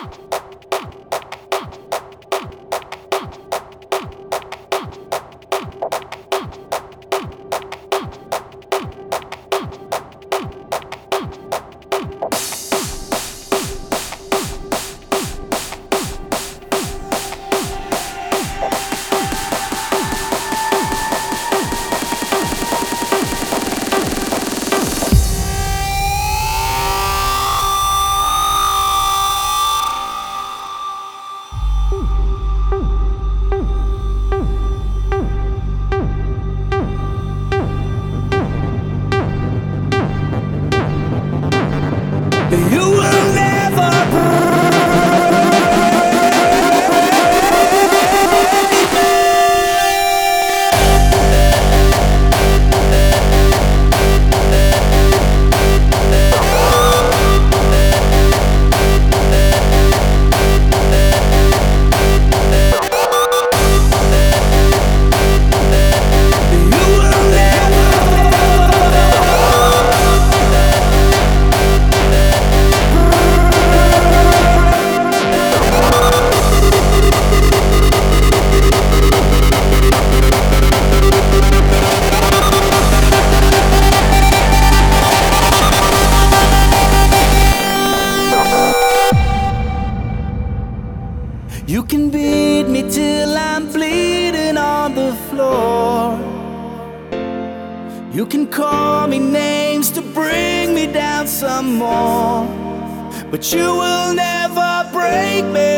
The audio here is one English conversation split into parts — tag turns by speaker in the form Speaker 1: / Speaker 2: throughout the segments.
Speaker 1: You will never You can beat me till I'm bleeding on the floor. You can call me names to bring me down some more, but you will never break me.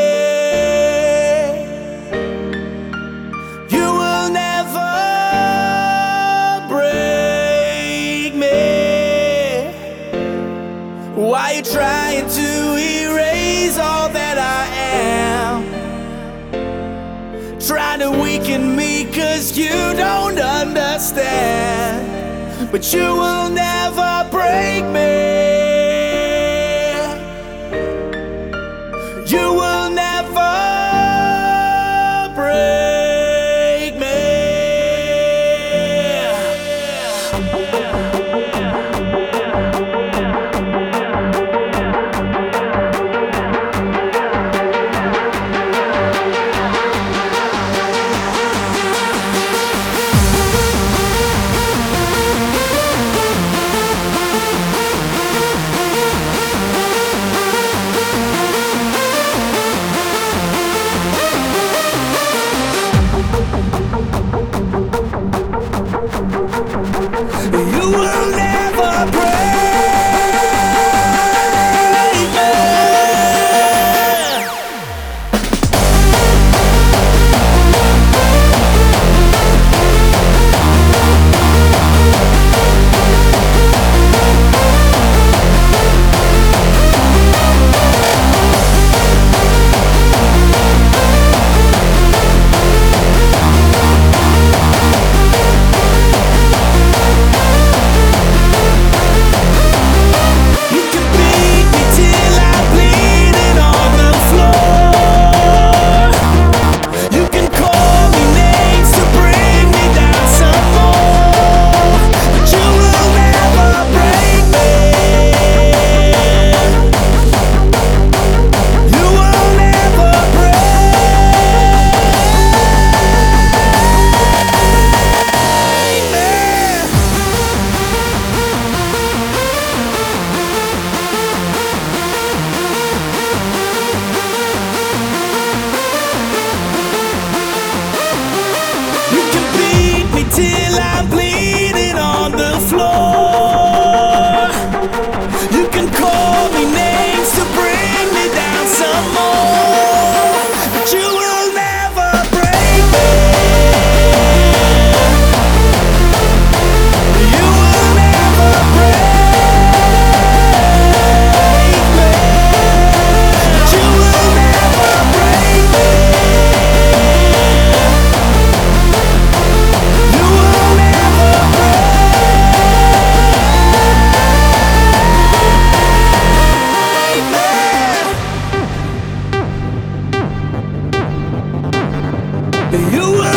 Speaker 1: You will never break me. Why you trying to erase all that I am? Trying to weaken me cause you don't understand, but you will never break me. You will never break me. You will never break me. Till I'm bleeding on the floor. You can call me names to bring me down some more, but you will never break me. You will never break me. But you will never break me. You will